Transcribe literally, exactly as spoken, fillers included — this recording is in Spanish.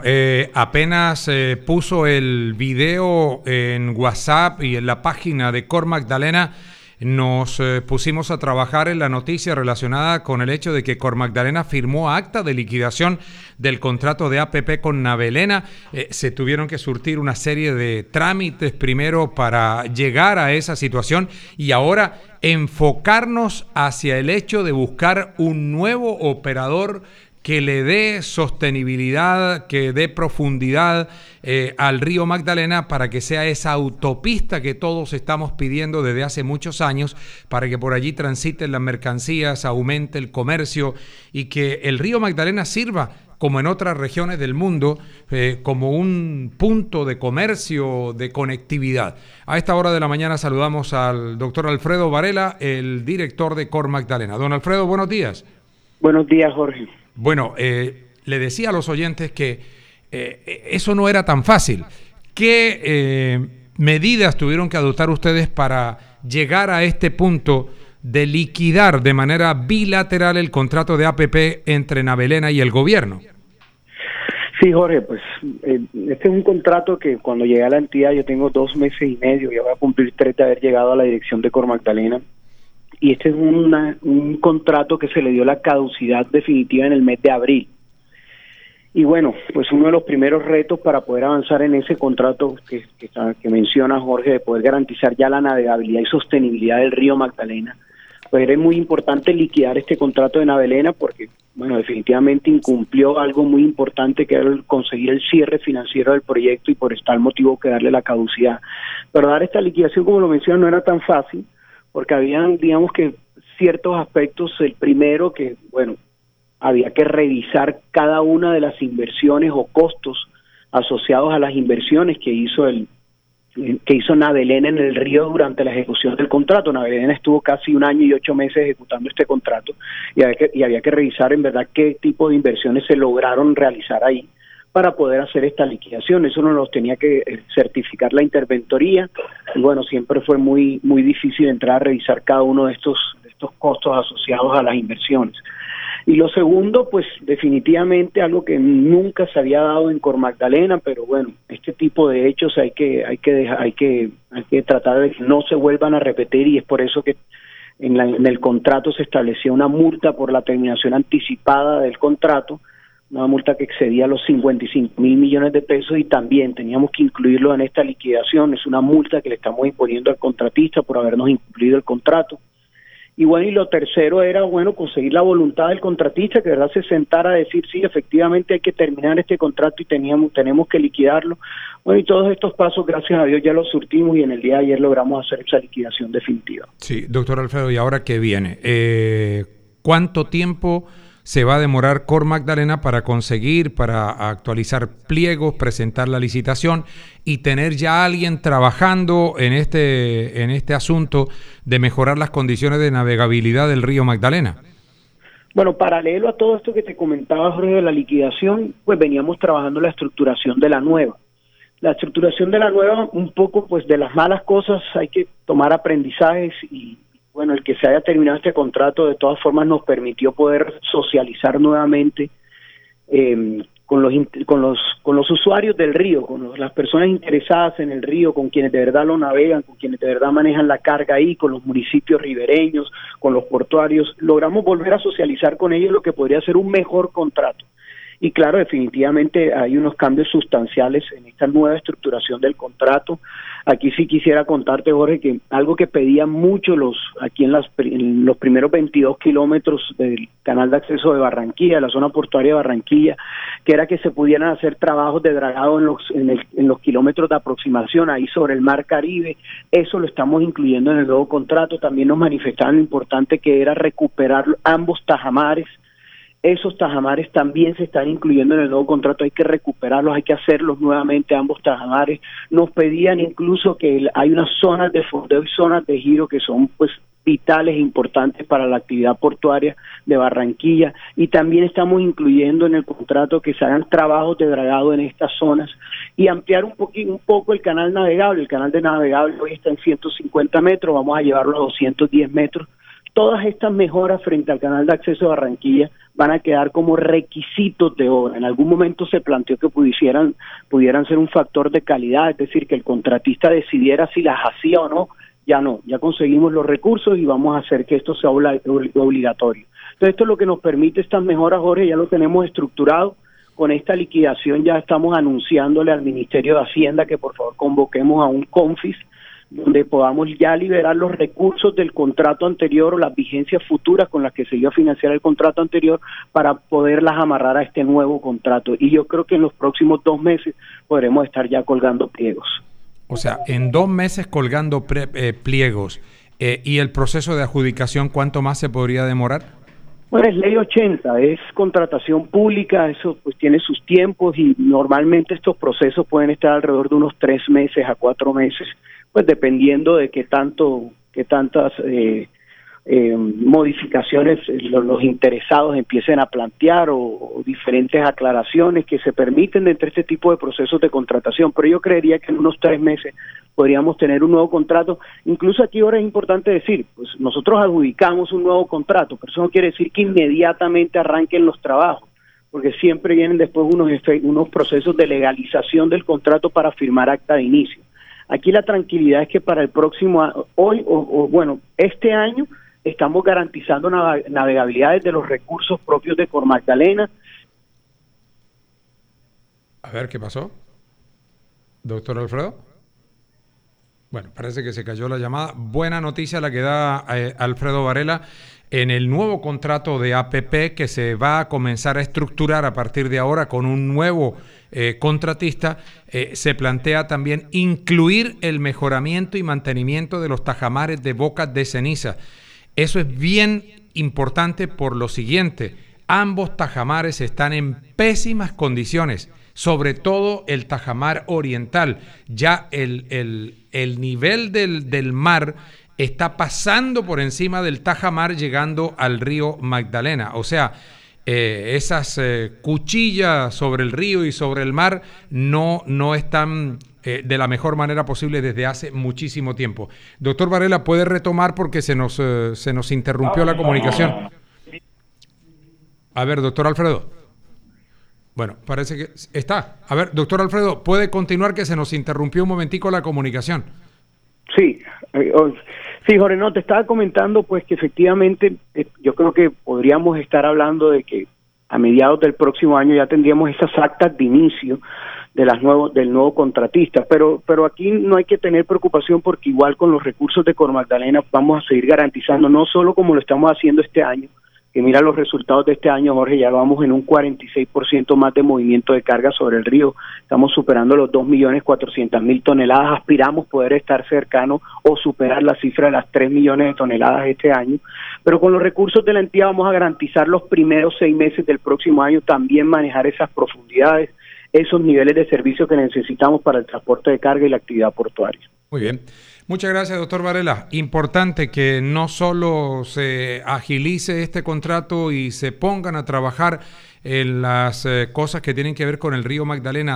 eh, apenas eh, puso el video en WhatsApp y en la página de Cor Magdalena, nos eh, pusimos a trabajar en la noticia relacionada con el hecho de que Cor Magdalena firmó acta de liquidación del contrato de A P P con Navelena. Eh, se tuvieron que surtir una serie de trámites primero para llegar a esa situación y ahora enfocarnos hacia el hecho de buscar un nuevo operador que le dé sostenibilidad, que dé profundidad eh, al río Magdalena para que sea esa autopista que todos estamos pidiendo desde hace muchos años, para que por allí transiten las mercancías, aumente el comercio y que el río Magdalena sirva, como en otras regiones del mundo, eh, como un punto de comercio, de conectividad. A esta hora de la mañana saludamos al doctor Alfredo Varela, el director de Cor Magdalena. Don Alfredo, buenos días. Buenos días, Jorge. Bueno, eh, le decía a los oyentes que eh, eso no era tan fácil. ¿Qué eh, medidas tuvieron que adoptar ustedes para llegar a este punto de liquidar de manera bilateral el contrato de A P P entre Navelena y el gobierno? Sí, Jorge, pues eh, este es un contrato que cuando llegué a la entidad, yo tengo dos meses y medio, ya voy a cumplir tres de haber llegado a la dirección de Cor Magdalena. Y este es una, un contrato que se le dio la caducidad definitiva en el mes de abril. Y bueno, pues uno de los primeros retos para poder avanzar en ese contrato que, que, que menciona Jorge, de poder garantizar ya la navegabilidad y sostenibilidad del río Magdalena, pues era muy importante liquidar este contrato de Navelena porque, bueno, definitivamente incumplió algo muy importante que era el conseguir el cierre financiero del proyecto y por tal motivo que darle la caducidad. Pero dar esta liquidación, como lo menciona, no era tan fácil, porque habían, digamos que, ciertos aspectos. El primero que, bueno, había que revisar cada una de las inversiones o costos asociados a las inversiones que hizo el que hizo Navelena en el río durante la ejecución del contrato. Navelena estuvo casi un año y ocho meses ejecutando este contrato y había que, y había que revisar en verdad qué tipo de inversiones se lograron realizar ahí para poder hacer esta liquidación. Eso nos lo tenía que certificar la interventoría y bueno, siempre fue muy muy difícil entrar a revisar cada uno de estos, de estos costos asociados a las inversiones. Y lo segundo, pues definitivamente algo que nunca se había dado en Cor Magdalena, pero bueno, este tipo de hechos hay que hay que dejar, hay que hay que tratar de que no se vuelvan a repetir y es por eso que en, la, en el contrato se establecía una multa por la terminación anticipada del contrato, una multa que excedía los cincuenta y cinco mil millones de pesos y también teníamos que incluirlo en esta liquidación. Es una multa que le estamos imponiendo al contratista por habernos incumplido el contrato. Y bueno, y lo tercero era, bueno, conseguir la voluntad del contratista, que de verdad se sentara a decir, sí, efectivamente hay que terminar este contrato y teníamos, tenemos que liquidarlo. Bueno, y todos estos pasos, gracias a Dios, ya los surtimos y en el día de ayer logramos hacer esa liquidación definitiva. Sí, doctor Alfredo, ¿y ahora qué viene? Eh, ¿Cuánto tiempo se va a demorar Cor Magdalena para conseguir, para actualizar pliegos, presentar la licitación y tener ya a alguien trabajando en este, en este asunto de mejorar las condiciones de navegabilidad del río Magdalena? Bueno, paralelo a todo esto que te comentaba, Jorge, de la liquidación, pues veníamos trabajando la estructuración de la nueva. La estructuración de la nueva, un poco pues de las malas cosas, hay que tomar aprendizajes y bueno, el que se haya terminado este contrato de todas formas nos permitió poder socializar nuevamente eh, con los con los con los usuarios del río, con los, las personas interesadas en el río, con quienes de verdad lo navegan, con quienes de verdad manejan la carga ahí, con los municipios ribereños, con los portuarios. Logramos volver a socializar con ellos lo que podría ser un mejor contrato. Y claro, definitivamente hay unos cambios sustanciales en esta nueva estructuración del contrato. Aquí sí quisiera contarte, Jorge, que algo que pedían mucho los aquí en, las, en los primeros veintidós kilómetros del canal de acceso de Barranquilla, la zona portuaria de Barranquilla, que era que se pudieran hacer trabajos de dragado en los, en, el, en los kilómetros de aproximación ahí sobre el Mar Caribe. Eso lo estamos incluyendo en el nuevo contrato. También nos manifestaban lo importante que era recuperar ambos tajamares. Esos tajamares también se están incluyendo en el nuevo contrato, hay que recuperarlos, hay que hacerlos nuevamente ambos tajamares. Nos pedían incluso que el, hay unas zonas de fondeo y zonas de giro que son pues vitales e importantes para la actividad portuaria de Barranquilla y también estamos incluyendo en el contrato que se hagan trabajos de dragado en estas zonas y ampliar un poquito, un poco el canal navegable. El canal de navegable hoy está en ciento cincuenta metros, vamos a llevarlo a doscientos diez metros. Todas estas mejoras frente al canal de acceso de Barranquilla van a quedar como requisitos de obra. En algún momento se planteó que pudieran, pudieran ser un factor de calidad, es decir, que el contratista decidiera si las hacía o no. Ya no, ya conseguimos los recursos y vamos a hacer que esto sea obligatorio. Entonces esto es lo que nos permite estas mejoras, Jorge, ya lo tenemos estructurado. Con esta liquidación ya estamos anunciándole al Ministerio de Hacienda que por favor convoquemos a un CONFIS donde podamos ya liberar los recursos del contrato anterior o las vigencias futuras con las que se iba a financiar el contrato anterior para poderlas amarrar a este nuevo contrato. Y yo creo que en los próximos dos meses podremos estar ya colgando pliegos. O sea, en dos meses colgando pre, eh, pliegos. Eh, ¿Y el proceso de adjudicación cuánto más se podría demorar? Bueno, es ley ochenta, es contratación pública, eso pues tiene sus tiempos y normalmente estos procesos pueden estar alrededor de unos tres meses a cuatro meses, pues dependiendo de qué tanto, qué tantas eh, eh, modificaciones los, los interesados empiecen a plantear o, o diferentes aclaraciones que se permiten dentro de este tipo de procesos de contratación. Pero yo creería que en unos tres meses podríamos tener un nuevo contrato. Incluso aquí ahora es importante decir, pues nosotros adjudicamos un nuevo contrato, pero eso no quiere decir que inmediatamente arranquen los trabajos, porque siempre vienen después unos, unos procesos de legalización del contrato para firmar acta de inicio. Aquí la tranquilidad es que para el próximo, hoy o, o bueno, este año estamos garantizando navegabilidad desde los recursos propios de Cormagdalena. A ver, ¿qué pasó? Doctor Alfredo. Bueno, parece que se cayó la llamada. Buena noticia la que da eh, Alfredo Varela en el nuevo contrato de A P P que se va a comenzar a estructurar a partir de ahora con un nuevo eh, contratista. Eh, se plantea también incluir el mejoramiento y mantenimiento de los tajamares de bocas de ceniza. Eso es bien importante por lo siguiente: ambos tajamares están en pésimas condiciones, sobre todo el tajamar oriental. Ya el, el, el nivel del, del mar está pasando por encima del tajamar llegando al río Magdalena. O sea, eh, esas eh, cuchillas sobre el río y sobre el mar no, no están eh, de la mejor manera posible desde hace muchísimo tiempo. Doctor Varela, ¿puede retomar porque se nos, eh, se nos interrumpió la comunicación? A ver, doctor Alfredo. Bueno, parece que está. A ver, doctor Alfredo, ¿puede continuar que se nos interrumpió un momentico la comunicación? Sí, eh, oh, sí, Jorge, no, te estaba comentando pues que efectivamente eh, yo creo que podríamos estar hablando de que a mediados del próximo año ya tendríamos esas actas de inicio de las nuevos del nuevo contratista, pero pero aquí no hay que tener preocupación porque igual con los recursos de Cormagdalena vamos a seguir garantizando, no solo como lo estamos haciendo este año, que mira los resultados de este año, Jorge, ya vamos en un cuarenta y seis por ciento más de movimiento de carga sobre el río, estamos superando los dos millones cuatrocientas mil toneladas, aspiramos poder estar cercanos o superar la cifra de las tres millones de toneladas este año, pero con los recursos de la entidad vamos a garantizar los primeros seis meses del próximo año, también manejar esas profundidades, esos niveles de servicio que necesitamos para el transporte de carga y la actividad portuaria. Muy bien. Muchas gracias, doctor Varela. Importante que no solo se agilice este contrato y se pongan a trabajar en las eh, cosas que tienen que ver con el río Magdalena,